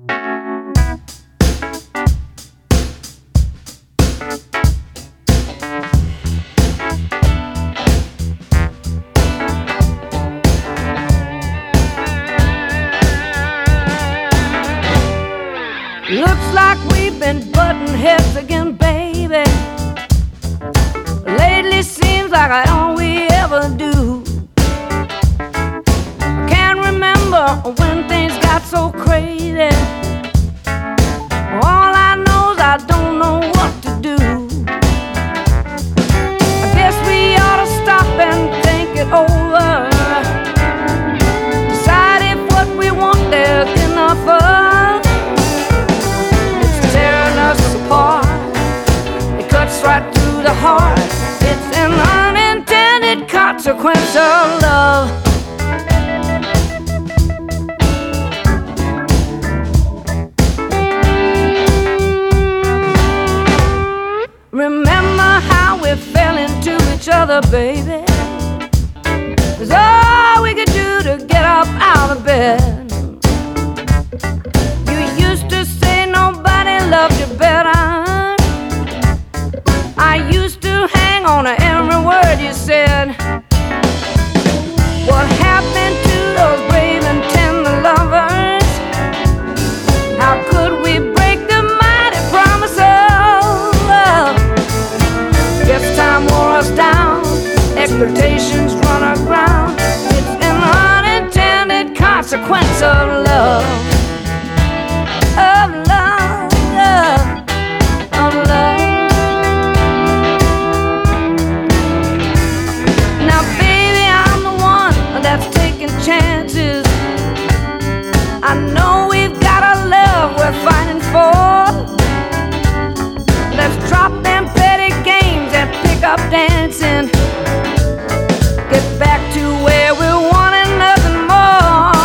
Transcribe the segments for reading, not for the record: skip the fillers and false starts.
Looks like we've been butting heads again, baby. Lately seems like all we ever do. Can't remember when things got so crazy. All I know is I don't know what to do. I guess we ought to stop and think it over. Decide if what we want there's enough of. Right to the heart. It's an unintended consequence of love. Remember how we fell into each other, baby? It's all we could do to get up out of bed. You used to say nobody loved you better. I used to hang on to every word you said. What happened to those brave and tender lovers? How could we break the mighty promise of love? Guess time wore us down, expectations run aground. It's an unintended consequence of love. Of love, of love. Chances. I know we've got a love we're fighting for. Let's drop them petty games and pick up dancing. Get back to where we wanted nothing more.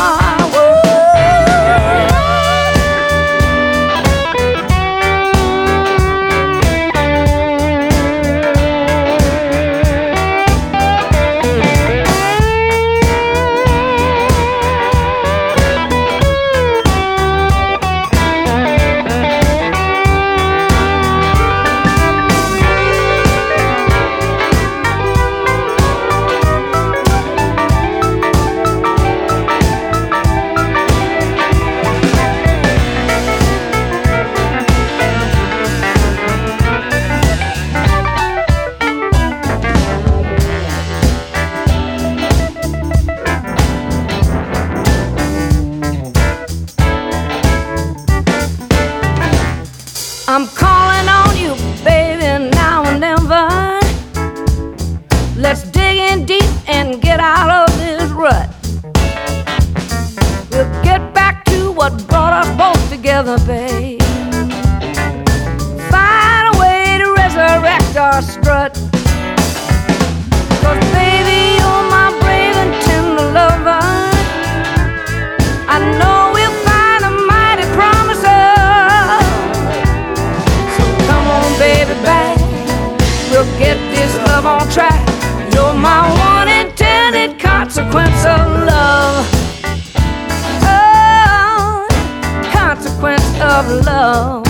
I'm calling on you, baby, now and never. Let's dig in deep and get out of this rut. We'll get back to what brought us both together, babe. Find a way to resurrect our strut. 'Cause baby, you're my brave and tender lover. I know we'll find a mighty promise of. So come on, baby, back. We'll get this love on track. You're my one intended consequence of love. Oh, consequence of love.